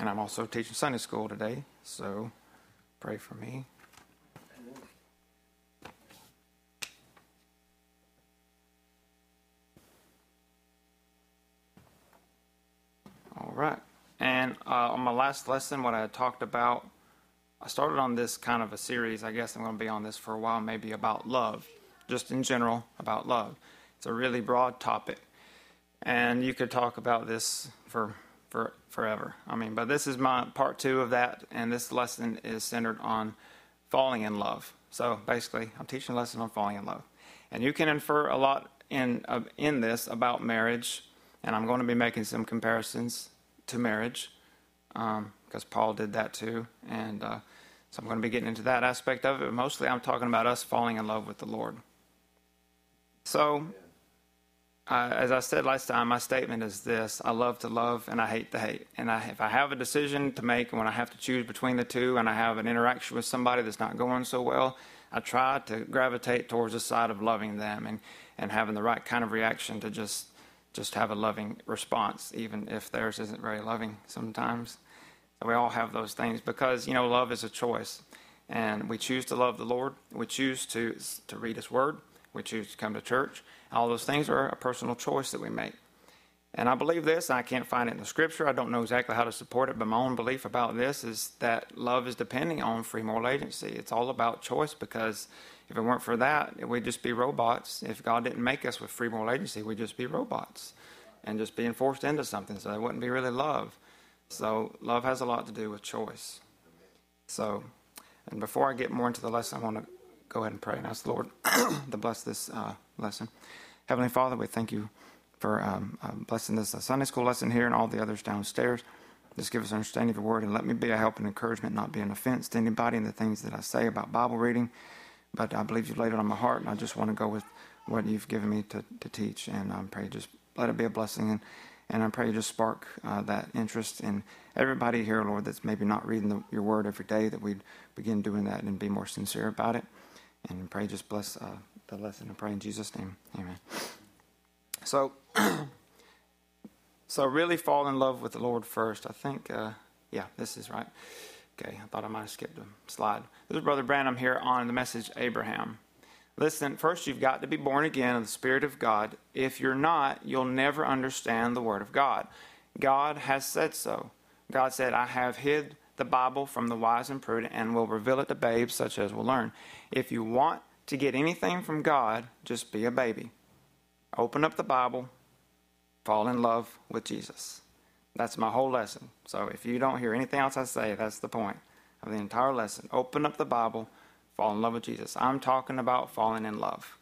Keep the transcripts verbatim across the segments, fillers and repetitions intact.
And I'm also teaching Sunday school today, so pray for me. All right. And uh, on my last lesson, what I had talked about, I started on this kind of a series. I guess I'm going to be on this for a while, maybe about love, just in general about love. It's a really broad topic. And you could talk about this for for forever. I mean, but this is my part two of that, and this lesson is centered on falling in love. So basically, I'm teaching a lesson on falling in love. And you can infer a lot in uh, in this about marriage, and I'm going to be making some comparisons to marriage, um, because Paul did that too. And uh, so I'm going to be getting into that aspect of it, but mostly I'm talking about us falling in love with the Lord. So, Uh, as I said last time, my statement is this: I love to love and I hate to hate. And I, if I have a decision to make, and when I have to choose between the two, and I have an interaction with somebody that's not going so well, I try to gravitate towards the side of loving them and, and having the right kind of reaction to just just have a loving response, even if theirs isn't very loving sometimes. So we all have those things because, you know, love is a choice. And we choose to love the Lord. We choose to to read His Word. We choose to come to church. All those things are a personal choice that we make. And I believe this. I can't find it in the Scripture. I don't know exactly how to support it, but my own belief about this is that love is depending on free moral agency. It's all about choice, because if it weren't for that, we'd just be robots. If God didn't make us with free moral agency, we'd just be robots and just being forced into something. So it wouldn't be really love. So love has a lot to do with choice. So, and before I get more into the lesson, I want to go ahead and pray and ask the Lord to bless this uh, lesson. Heavenly Father, we thank you for um, uh, blessing this uh, Sunday school lesson here and all the others downstairs. Just give us understanding of your word, and let me be a help and encouragement, not be an offense to anybody in the things that I say about Bible reading. But I believe you've laid it on my heart, and I just want to go with what you've given me to, to teach. And I pray just let it be a blessing, and, and I pray you just spark uh, that interest in everybody here, Lord, that's maybe not reading the, your word every day, that we'd begin doing that and be more sincere about it. And pray just bless uh, the lesson, and pray in Jesus' name. Amen. So, so really fall in love with the Lord first. I think, uh, yeah, this is right. Okay, I thought I might have skipped a slide. This is Brother Branham here on the message Abraham. Listen, first you've got to be born again of the Spirit of God. If you're not, you'll never understand the Word of God. God has said so. God said, I have hid the Bible from the wise and prudent and will reveal it to babes such as will learn. If you want to get anything from God, just be a baby. Open up the Bible, fall in love with Jesus. That's my whole lesson. So if you don't hear anything else I say, that's the point of the entire lesson. Open up the Bible, fall in love with Jesus. I'm talking about falling in love.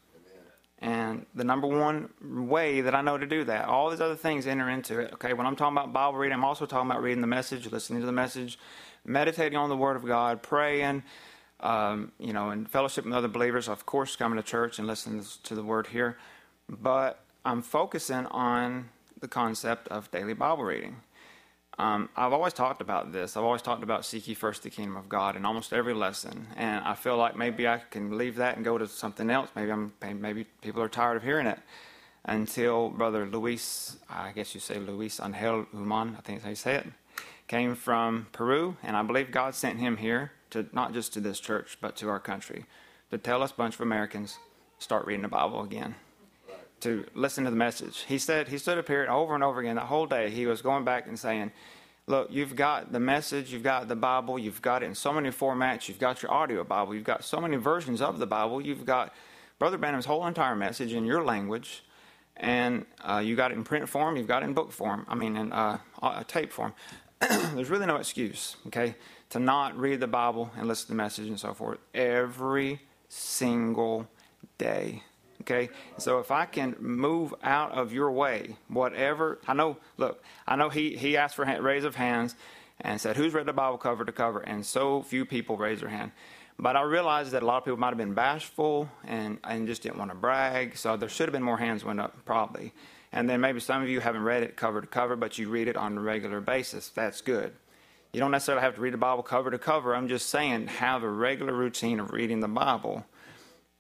And the number one way that I know to do that, all these other things enter into it. Okay, when I'm talking about Bible reading, I'm also talking about reading the message, listening to the message, meditating on the Word of God, praying, um, you know, and fellowship with other believers. Of course, coming to church and listening to the Word here. But I'm focusing on the concept of daily Bible reading. Um, I've always talked about this. I've always talked about seek ye first the kingdom of God in almost every lesson. And I feel like maybe I can leave that and go to something else. Maybe I'm maybe people are tired of hearing it. Until Brother Luis, I guess you say Luis Angel Human, I think that's how you say it, came from Peru. And I believe God sent him here, to not just to this church, but to our country, to tell us a bunch of Americans, start reading the Bible again, to listen to the message. He said, he stood up here over and over again that whole day. He was going back and saying, look, you've got the message, you've got the Bible, you've got it in so many formats, you've got your audio Bible, you've got so many versions of the Bible, you've got Brother Branham's whole entire message in your language, and uh, you got it in print form, you've got it in book form, I mean in uh, uh, tape form. There's really no excuse, okay, to not read the Bible and listen to the message and so forth every single day. Okay, so if I can move out of your way, whatever, I know, look, I know he, he asked for a raise of hands and said, who's read the Bible cover to cover? And so few people raised their hand. But I realized that a lot of people might have been bashful and, and just didn't want to brag, so there should have been more hands went up, probably. And then maybe some of you haven't read it cover to cover, but you read it on a regular basis. That's good. You don't necessarily have to read the Bible cover to cover. I'm just saying have a regular routine of reading the Bible.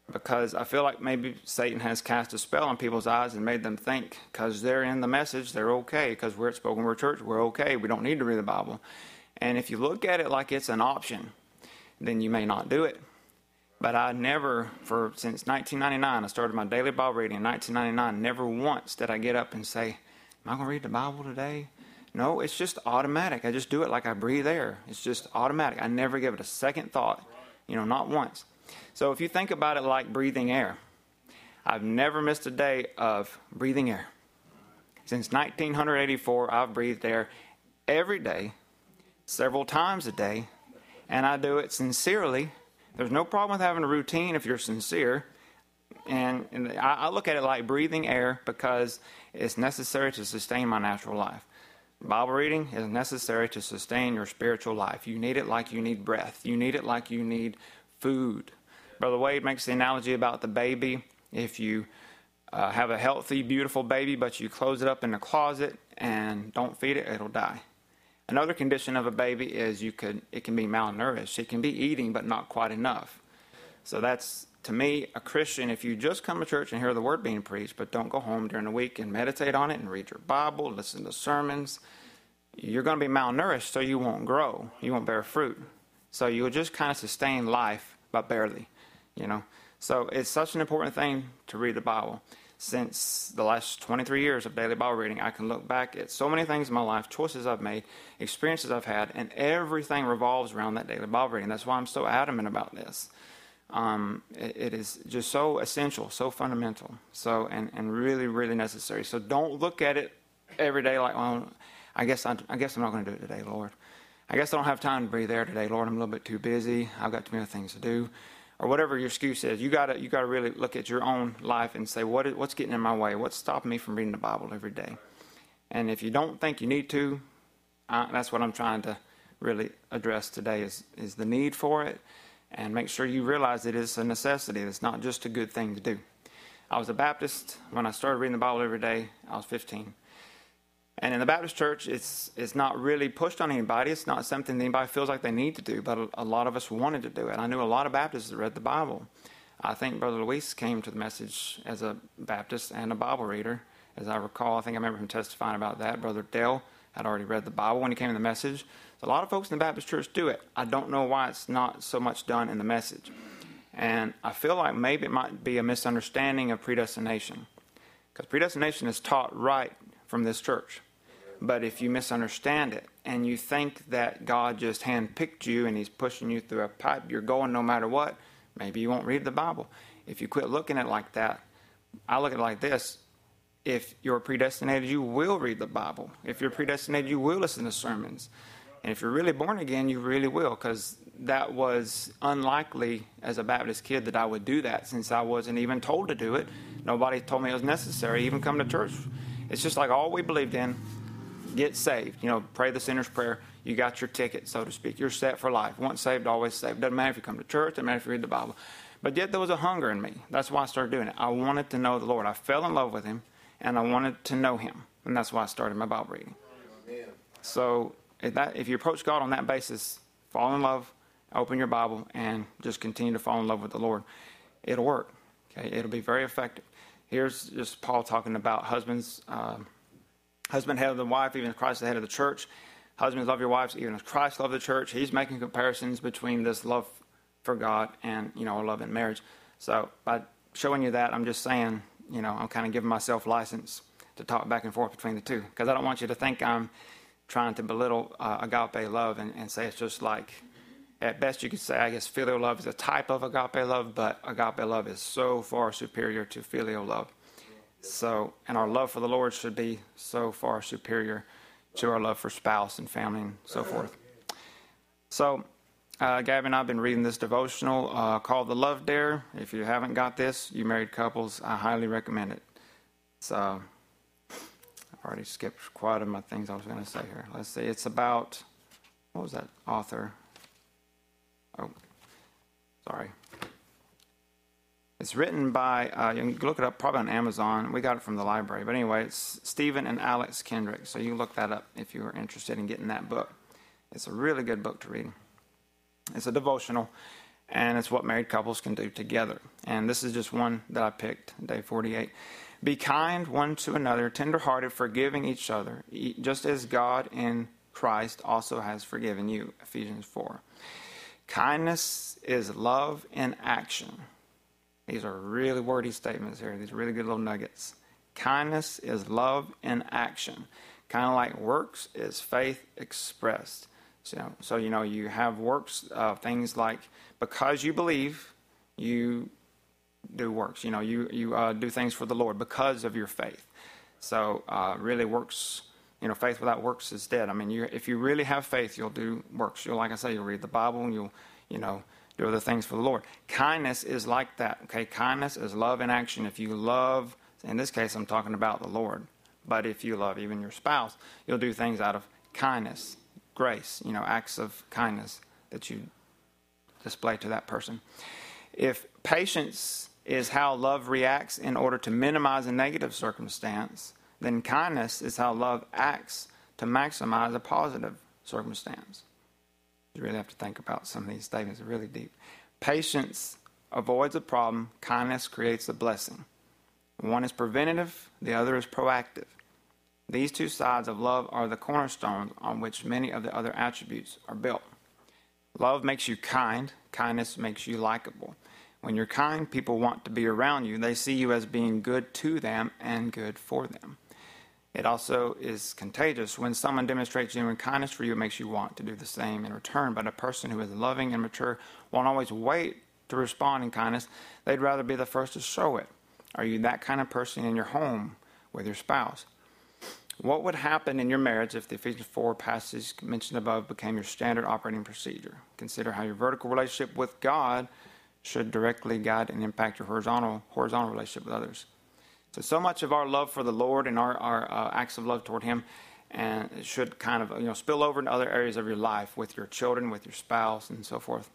because I feel like maybe Satan has cast a spell on people's eyes and made them think because they're in the message, they're okay. Because we're at Spoken Word Church, we're okay. We don't need to read the Bible. And if you look at it like it's an option, then you may not do it. But I never, for since nineteen ninety-nine, I started my daily Bible reading in nineteen ninety-nine, never once did I get up and say, am I going to read the Bible today? No, it's just automatic. I just do it like I breathe air. It's just automatic. I never give it a second thought, you know, not once. So if you think about it like breathing air, I've never missed a day of breathing air. Since nineteen eighty-four, I've breathed air every day, several times a day, and I do it sincerely. There's no problem with having a routine if you're sincere. And, and I, I look at it like breathing air because it's necessary to sustain my natural life. Bible reading is necessary to sustain your spiritual life. You need it like you need breath. You need it like you need food. Brother Wade makes the analogy about the baby. If you uh, have a healthy, beautiful baby, but you close it up in the closet and don't feed it, it'll die. Another condition of a baby is you could it can be malnourished. It can be eating, but not quite enough. So that's, to me, a Christian. If you just come to church and hear the word being preached, but don't go home during the week and meditate on it and read your Bible, listen to sermons, you're going to be malnourished, so you won't grow. You won't bear fruit. So you'll just kind of sustain life, but barely, you know. So it's such an important thing to read the Bible. Since the last twenty-three years of daily Bible reading, I can look back at so many things in my life, choices I've made, experiences I've had, and everything revolves around that daily Bible reading. That's why I'm so adamant about this. Um, it, it is just so essential, so fundamental, so and, and really, really necessary. So don't look at it every day like, well, I guess I, I guess I'm not going to do it today, Lord. I guess I don't have time to breathe air today, Lord. I'm a little bit too busy. I've got too many things to do. Or whatever your excuse is, you gotta you gotta really look at your own life and say, what is, what's getting in my way? What's stopping me from reading the Bible every day? And if you don't think you need to, uh, that's what I'm trying to really address today is is the need for it, and make sure you realize it is a necessity. It's not just a good thing to do. I was a Baptist when I started reading the Bible every day. I was fifteen. And in the Baptist church, it's it's not really pushed on anybody. It's not something that anybody feels like they need to do, but a, a lot of us wanted to do it. I knew a lot of Baptists that read the Bible. I think Brother Luis came to the message as a Baptist and a Bible reader, as I recall. I think I remember him testifying about that. Brother Dale had already read the Bible when he came to the message. So a lot of folks in the Baptist church do it. I don't know why it's not so much done in the message. And I feel like maybe it might be a misunderstanding of predestination, because predestination is taught right from this church. But if you misunderstand it and you think that God just handpicked you and he's pushing you through a pipe, you're going no matter what, maybe you won't read the Bible. If you quit looking at it like that, I look at it like this. If you're predestinated, you will read the Bible. If you're predestinated, you will listen to sermons. And if you're really born again, you really will, because that was unlikely as a Baptist kid that I would do that, since I wasn't even told to do it. Nobody told me it was necessary, even come to church. It's just like all we believed in. Get saved. You know, pray the sinner's prayer. You got your ticket, so to speak. You're set for life. Once saved, always saved. Doesn't matter if you come to church. Doesn't matter if you read the Bible. But yet there was a hunger in me. That's why I started doing it. I wanted to know the Lord. I fell in love with him, and I wanted to know him. And that's why I started my Bible reading. Amen. So if, that, if you approach God on that basis, fall in love, open your Bible, and just continue to fall in love with the Lord, it'll work. Okay, it'll be very effective. Here's just Paul talking about husbands. Um, Husband, head of the wife, even as Christ, the head of the church. Husbands, love your wives, even as Christ loved the church. He's making comparisons between this love for God and, you know, love in marriage. So by showing you that, I'm just saying, you know, I'm kind of giving myself license to talk back and forth between the two, because I don't want you to think I'm trying to belittle uh, agape love and, and say it's just like, at best you could say, I guess filial love is a type of agape love, but agape love is so far superior to filial love. So, and our love for the Lord should be so far superior to our love for spouse and family and so forth. So, uh, Gabby and I have been reading this devotional uh, called The Love Dare. If you haven't got this, you married couples, I highly recommend it. So, I've already skipped quite a few things I was going to say here. Let's see. It's about, what was that author? Oh, sorry. It's written by, uh, you can look it up probably on Amazon. We got it from the library. But anyway, it's Stephen and Alex Kendrick. So you can look that up if you are interested in getting that book. It's a really good book to read. It's a devotional. and it's what married couples can do together. And this is just one that I picked, day forty-eight. Be kind one to another, tenderhearted, forgiving each other, just as God in Christ also has forgiven you, Ephesians four. Kindness is love in action. These are really wordy statements here. These are really good little nuggets. Kindness is love in action. Kind of like works is faith expressed. So, so you know, you have works, uh, things like because you believe, you do works. You know, you, you uh, do things for the Lord because of your faith. So uh, really works, you know, faith without works is dead. I mean, you, if you really have faith, you'll do works. You'll, like I say, you'll read the Bible and you'll, you know, do other things for the Lord. Kindness is like that, okay? Kindness is love in action. If you love, in this case, I'm talking about the Lord. But if you love even your spouse, you'll do things out of kindness, grace, you know, acts of kindness that you display to that person. If patience is how love reacts in order to minimize a negative circumstance, then kindness is how love acts to maximize a positive circumstance. You really have to think about some of these statements. They're really deep. Patience avoids a problem. Kindness creates a blessing. One is preventative. The other is proactive. These two sides of love are the cornerstones on which many of the other attributes are built. Love makes you kind. Kindness makes you likable. When you're kind, people want to be around you. They see you as being good to them and good for them. It also is contagious. When someone demonstrates genuine kindness for you, it makes you want to do the same in return. But a person who is loving and mature won't always wait to respond in kindness. They'd rather be the first to show it. Are you that kind of person in your home with your spouse? What would happen in your marriage if the Ephesians four passage mentioned above became your standard operating procedure? Consider how your vertical relationship with God should directly guide and impact your horizontal horizontal relationship with others. So, so much of our love for the Lord and our, our uh, acts of love toward Him, and it should kind of you know spill over into other areas of your life with your children, with your spouse, and so forth.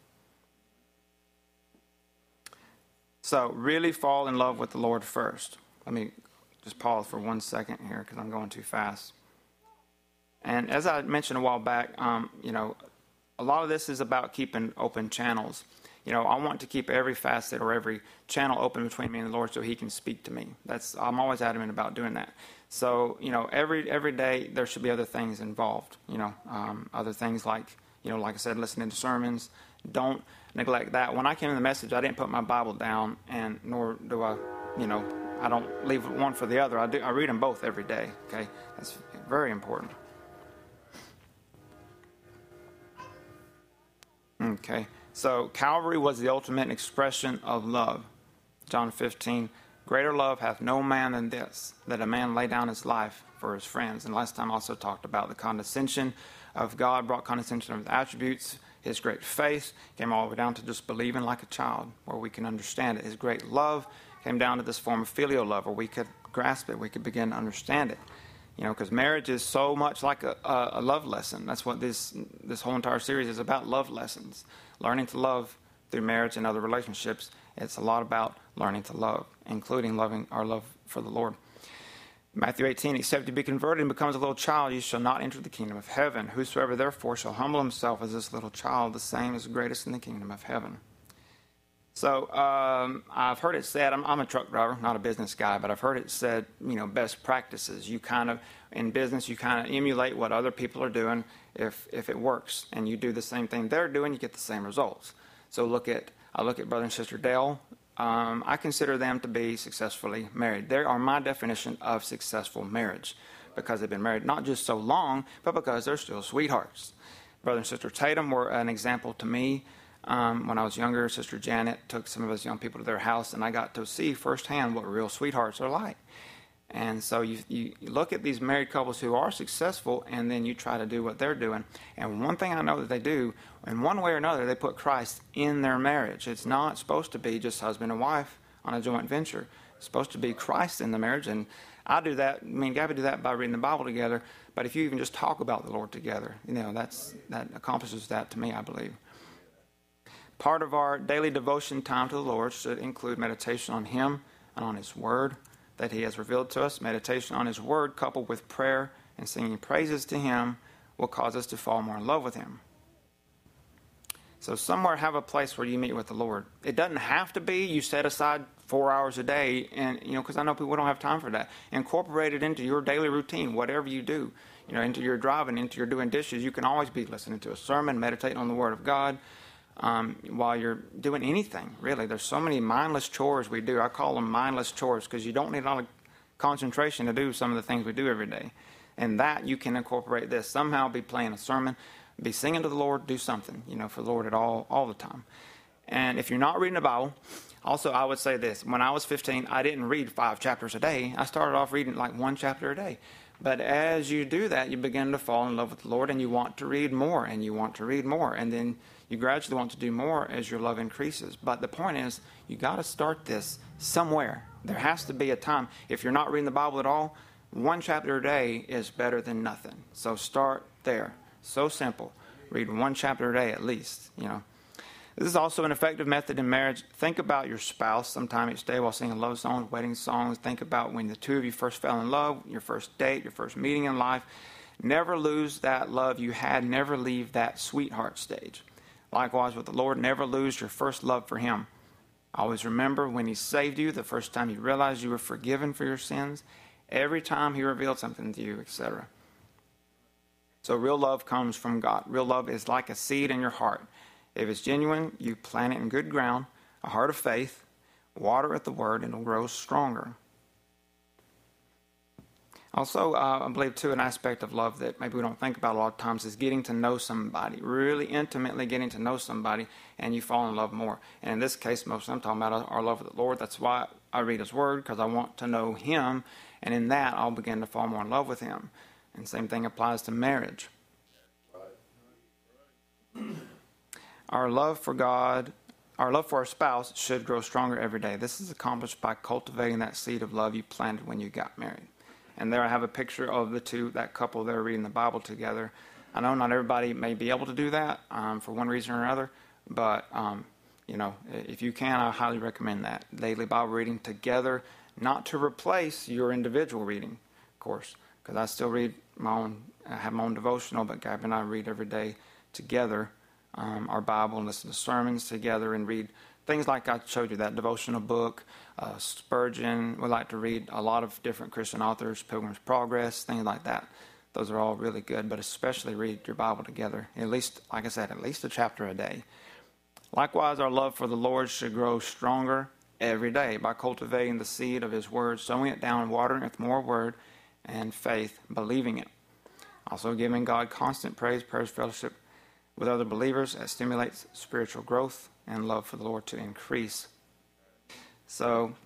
So, really fall in love with the Lord first. Let me just pause for one second here because I'm going too fast. And as I mentioned a while back, um, you know, a lot of this is about keeping open channels. You know, I want to keep every facet or every channel open between me and the Lord so He can speak to me. That's I'm always adamant about doing that. So, you know, every every day there should be other things involved. You know, um, other things like, you know, like I said, listening to sermons. Don't neglect that. When I came in the message, I didn't put my Bible down, and nor do I, you know, I don't leave one for the other. I do. I read them both every day. Okay, that's very important. Okay. So Calvary was the ultimate expression of love. John fifteen, greater love hath no man than this, that a man lay down his life for his friends. And last time I also talked about the condescension of God, brought condescension of His attributes. His great faith came all the way down to just believing like a child, where we can understand it. His great love came down to this form of filial love, where we could grasp it, we could begin to understand it. You know, because marriage is so much like a, a, a love lesson. That's what this this whole entire series is about, love lessons. Learning to love through marriage and other relationships. It's a lot about learning to love, including loving our love for the Lord. Matthew eighteen, except you be converted and becomes a little child, you shall not enter the kingdom of heaven. Whosoever therefore shall humble himself as this little child, the same is the greatest in the kingdom of heaven. So um, I've heard it said, I'm, I'm a truck driver, not a business guy, but I've heard it said, you know, best practices. You kind of, in business, you kind of emulate what other people are doing if if it works. And you do the same thing they're doing, you get the same results. So look at, I look at brother and sister Dale. Um, I consider them to be successfully married. They are my definition of successful marriage because they've been married not just so long, but because they're still sweethearts. Brother and sister Tatum were an example to me. Um, when I was younger, Sister Janet took some of us young people to their house, and I got to see firsthand what real sweethearts are like. And so you, you look at these married couples who are successful, and then you try to do what they're doing. And one thing I know that they do, in one way or another, they put Christ in their marriage. It's not supposed to be just husband and wife on a joint venture. It's supposed to be Christ in the marriage. And I do that, me and Gabby do that by reading the Bible together. But if you even just talk about the Lord together, you know, that's that accomplishes that to me, I believe. Part of our daily devotion time to the Lord should include meditation on Him and on His Word that He has revealed to us. Meditation on His Word coupled with prayer and singing praises to Him will cause us to fall more in love with Him. So somewhere have a place where you meet with the Lord. It doesn't have to be you set aside four hours a day, and you know, because I know people don't have time for that. Incorporate it into your daily routine, whatever you do. You know, into your driving, into your doing dishes. You can always be listening to a sermon, meditating on the Word of God um, while you're doing anything. Really, there's so many mindless chores we do. I call them mindless chores because you don't need a lot of concentration to do some of the things we do every day. And that you can incorporate this. Somehow be playing a sermon, be singing to the Lord, do something, you know, for the Lord at all, all the time. And if you're not reading the Bible, also I would say this. When I was fifteen, I didn't read five chapters a day. I started off reading like one chapter a day. But as you do that, you begin to fall in love with the Lord, and you want to read more, and you want to read more. And then you gradually want to do more as your love increases. But the point is, you got to start this somewhere. There has to be a time. If you're not reading the Bible at all, one chapter a day is better than nothing. So start there. So simple. Read one chapter a day at least, you know. This is also an effective method in marriage. Think about your spouse sometime each day while singing love songs, wedding songs. Think about when the two of you first fell in love, your first date, your first meeting in life. Never lose that love you had. Never leave that sweetheart stage. Likewise with the Lord, never lose your first love for Him. Always remember when He saved you, the first time you realized you were forgiven for your sins, every time He revealed something to you, et cetera. So real love comes from God. Real love is like a seed in your heart. If it's genuine, you plant it in good ground, a heart of faith, water it the Word, and it'll grow stronger. Also, uh, I believe, too, an aspect of love that maybe we don't think about a lot of times is getting to know somebody, really intimately getting to know somebody, and you fall in love more. And in this case, most I'm talking about our love of the Lord. That's why I read His Word, because I want to know Him, and in that, I'll begin to fall more in love with Him. And same thing applies to marriage. Our love for God, our love for our spouse should grow stronger every day. This is accomplished by cultivating that seed of love you planted when you got married. And there I have a picture of the two, that couple there reading the Bible together. I know not everybody may be able to do that um, for one reason or another, but, um, you know, if you can, I highly recommend that. Daily Bible reading together, not to replace your individual reading, of course, because I still read my own, I have my own devotional, but Gabby and I read every day together. Um, our Bible and listen to sermons together and read things like I showed you, that devotional book, uh, Spurgeon. We like to read a lot of different Christian authors, Pilgrim's Progress, things like that. Those are all really good, but especially read your Bible together. At least, like I said, at least a chapter a day. Likewise, our love for the Lord should grow stronger every day by cultivating the seed of His Word, sowing it down, watering it with more Word and faith, believing it. Also giving God constant praise, prayers, fellowship with other believers, that stimulates spiritual growth and love for the Lord to increase. So,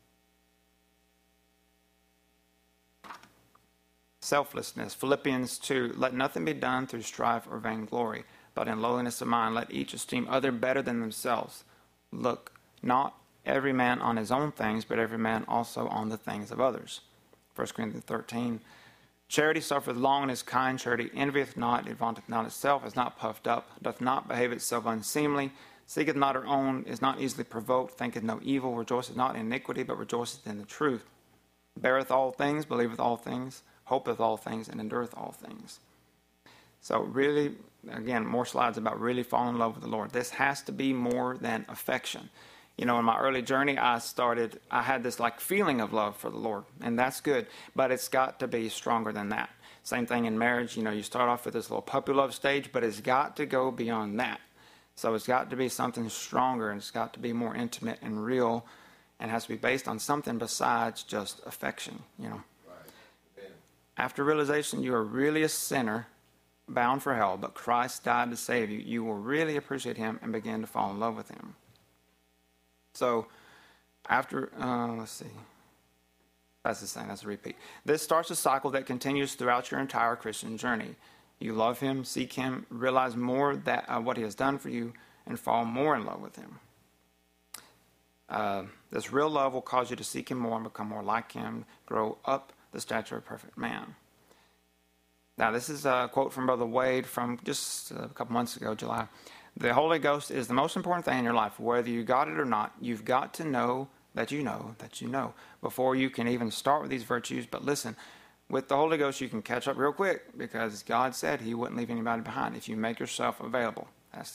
selflessness. Philippians two, let nothing be done through strife or vainglory, but in lowliness of mind, let each esteem other better than themselves. Look, not every man on his own things, but every man also on the things of others. First Corinthians thirteen, charity suffereth long and is kind. Charity envieth not, it vaunteth not itself, is not puffed up, doth not behave itself unseemly, seeketh not her own, is not easily provoked, thinketh no evil, rejoiceth not in iniquity, but rejoiceth in the truth, beareth all things, believeth all things, hopeth all things, and endureth all things. So really, again, more slides about really falling in love with the Lord. This has to be more than affection. You know, in my early journey, I started, I had this like feeling of love for the Lord, and that's good, but it's got to be stronger than that. Same thing in marriage. You know, you start off with this little puppy love stage, but it's got to go beyond that. So it's got to be something stronger, and it's got to be more intimate and real, and has to be based on something besides just affection, you know. Right. After realization you are really a sinner bound for hell, but Christ died to save you, you will really appreciate Him and begin to fall in love with Him. So, after, uh, let's see, that's the same, that's a repeat. This starts a cycle that continues throughout your entire Christian journey. You love Him, seek Him, realize more that uh, what He has done for you, and fall more in love with Him. Uh, this real love will cause you to seek Him more and become more like Him, grow up the stature of a perfect man. Now, this is a quote from Brother Wade from just a couple months ago, July. The Holy Ghost is the most important thing in your life. Whether you got it or not, you've got to know that you know that you know before you can even start with these virtues. But listen, with the Holy Ghost, you can catch up real quick because God said He wouldn't leave anybody behind if you make yourself available. That's the key.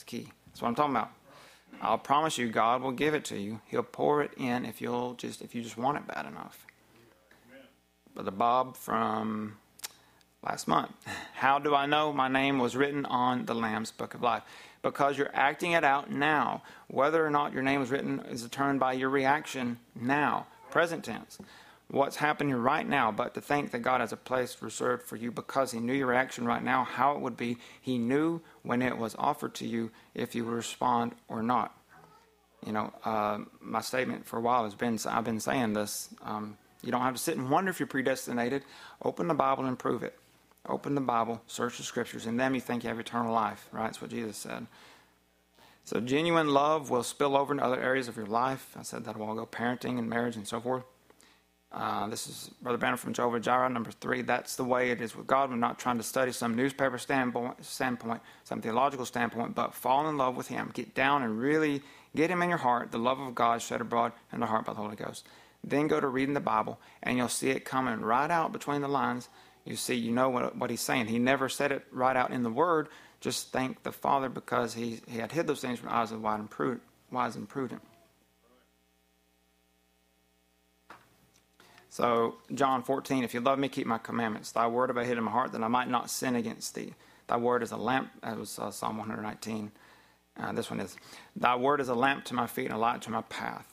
That's what I'm talking about. I'll promise you, God will give it to you. He'll pour it in if you'll just if you just want it bad enough. Brother Bob from last month. How do I know my name was written on the Lamb's Book of Life? Because you're acting it out now. Whether or not your name was written is determined by your reaction now. Present tense. What's happening right now, but to think that God has a place reserved for you because he knew your reaction right now, how it would be. He knew when it was offered to you if you would respond or not. You know, uh, my statement for a while has been, I've been saying this, um, you don't have to sit and wonder if you're predestinated. Open the Bible and prove it. Open the Bible, search the Scriptures, and then you think you have eternal life, right? That's what Jesus said. So genuine love will spill over into other areas of your life. I said that a while ago, parenting and marriage and so forth. Uh, this is Brother Banner from Jehovah Jireh, number three. That's the way it is with God. We're not trying to study some newspaper standpoint, standpoint, some theological standpoint, but fall in love with him. Get down and really get him in your heart, the love of God shed abroad in the heart by the Holy Ghost. Then go to reading the Bible, and you'll see it coming right out between the lines. You see, you know what, what he's saying. He never said it right out in the Word. Just thank the Father because he, he had hid those things from the eyes of the wise and prudent. Wise and prudent. So, John fourteen, if you love me, keep my commandments. Thy word have I hid in my heart, that I might not sin against thee. Thy word is a lamp. That was uh, Psalm one nineteen. Uh, this one is, thy word is a lamp to my feet and a light to my path.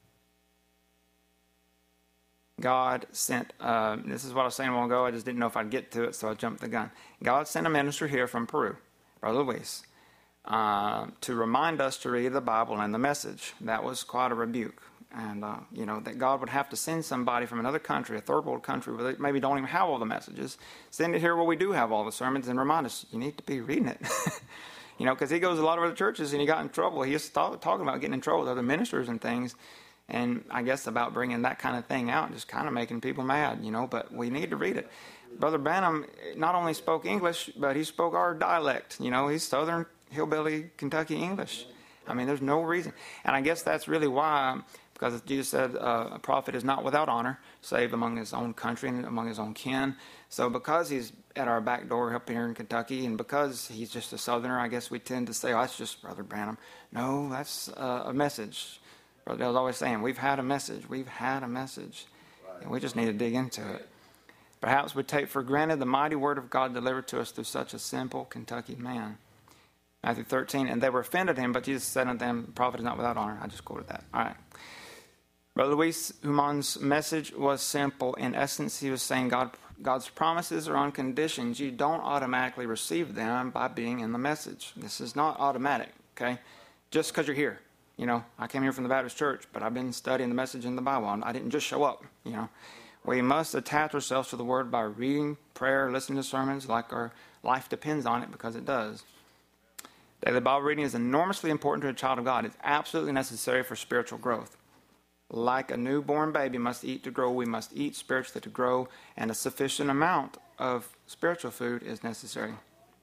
God sent, uh, this is what I was saying a while ago, I just didn't know if I'd get to it, so I jumped the gun. God sent a minister here from Peru, Brother Luis, uh, to remind us to read the Bible and the message. That was quite a rebuke. And, uh, you know, that God would have to send somebody from another country, a third world country, where they maybe don't even have all the messages, send it here where we do have all the sermons and remind us, you need to be reading it. You know, because he goes to a lot of other churches and he got in trouble. He was talk, talking about getting in trouble with other ministers and things. And I guess about bringing that kind of thing out, just kind of making people mad, you know, but we need to read it. Brother Branham not only spoke English, but he spoke our dialect. You know, he's Southern Hillbilly Kentucky English. I mean, there's no reason. And I guess that's really why, because Jesus said uh, a prophet is not without honor, save among his own country and among his own kin. So because he's at our back door up here in Kentucky, and because he's just a Southerner, I guess we tend to say, oh, that's just Brother Branham. No, that's uh, a message. Brother Dale's always saying, we've had a message. We've had a message. And we just need to dig into it. Perhaps we take for granted the mighty word of God delivered to us through such a simple Kentucky man. Matthew thirteen, and they were offended him, but Jesus said unto them, the prophet is not without honor. I just quoted that. All right. Brother Luis Human's message was simple. In essence, he was saying God, God's promises are on conditions. You don't automatically receive them by being in the message. This is not automatic, okay? Just because you're here. You know, I came here from the Baptist church, but I've been studying the message in the Bible. I didn't just show up, you know. We must attach ourselves to the Word by reading, prayer, listening to sermons like our life depends on it, because it does. Daily Bible reading is enormously important to a child of God. It's absolutely necessary for spiritual growth. Like a newborn baby must eat to grow, we must eat spiritually to grow, and a sufficient amount of spiritual food is necessary.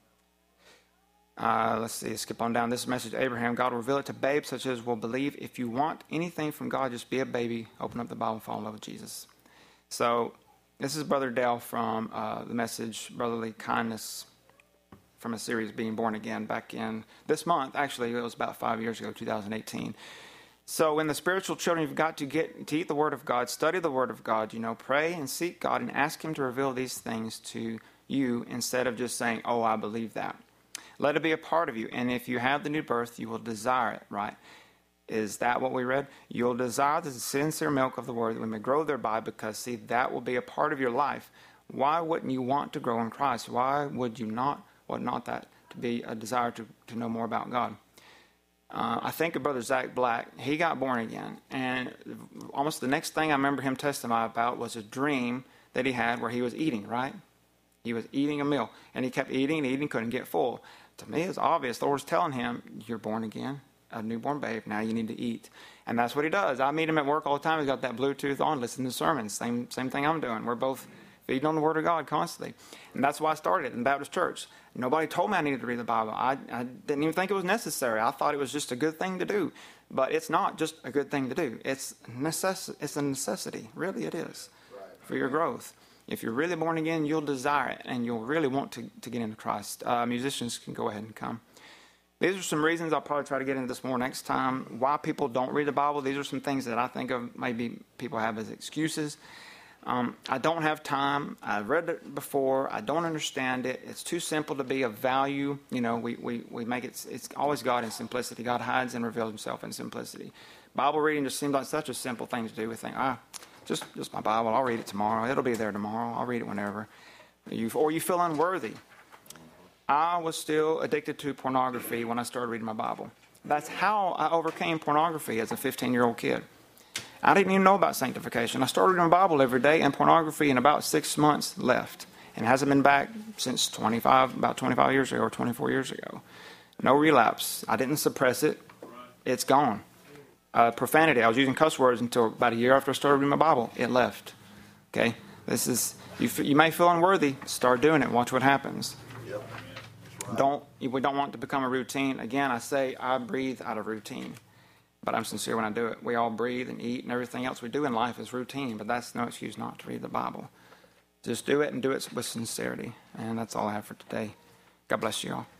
Uh, let's see, skip on down. This message to Abraham. God will reveal it to babes such as will believe. If you want anything from God, just be a baby. Open up the Bible and fall in love with Jesus. So this is Brother Dale from uh, the message Brotherly Kindness from a series Being Born Again back in this month. Actually, it was about five years ago, two thousand eighteen. So in the spiritual children, you've got to get to eat the Word of God, study the Word of God, you know, pray and seek God and ask Him to reveal these things to you instead of just saying, oh, I believe that. Let it be a part of you. And if you have the new birth, you will desire it, right? Is that what we read? You'll desire the sincere milk of the Word that we may grow thereby, because, see, that will be a part of your life. Why wouldn't you want to grow in Christ? Why would you not want not that to be a desire to, to know more about God? Uh, I think of Brother Zach Black. He got born again. And almost the next thing I remember him testify about was a dream that he had where he was eating, right? He was eating a meal. And he kept eating and eating, couldn't get full. To me, it's obvious. The Lord's telling him, you're born again, a newborn babe. Now you need to eat. And that's what he does. I meet him at work all the time. He's got that Bluetooth on, listening to sermons. Same same thing I'm doing. We're both feeding on the Word of God constantly. And that's why I started in the Baptist church. Nobody told me I needed to read the Bible. I, I didn't even think it was necessary. I thought it was just a good thing to do. But it's not just a good thing to do. It's, necess- it's a necessity. Really, it is for your growth. If you're really born again, you'll desire it, and you'll really want to, to get into Christ. Uh, musicians can go ahead and come. These are some reasons. I'll probably try to get into this more next time. Why people don't read the Bible. These are some things that I think of maybe people have as excuses. Um, I don't have time. I've read it before. I don't understand it. It's too simple to be of value. You know, we, we, we make it, it's always God in simplicity. God hides and reveals himself in simplicity. Bible reading just seems like such a simple thing to do. We think, ah, just, just my Bible. I'll read it tomorrow. It'll be there tomorrow. I'll read it whenever. You, or you feel unworthy. I was still addicted to pornography when I started reading my Bible. That's how I overcame pornography as a fifteen-year-old kid. I didn't even know about sanctification. I started reading my Bible every day, and pornography in about six months left. And hasn't been back since twenty-five, about twenty-five years ago or twenty-four years ago. No relapse. I didn't suppress it. It's gone. Uh, profanity. I was using cuss words until about a year after I started reading my Bible. It left. Okay? This is, you, you may feel unworthy. Start doing it. Watch what happens. Yep. Don't we don't want it to become a routine. Again, I say I breathe out of routine, but I'm sincere when I do it. We all breathe and eat and everything else we do in life is routine, but that's no excuse not to read the Bible. Just do it and do it with sincerity, and that's all I have for today. God bless you all.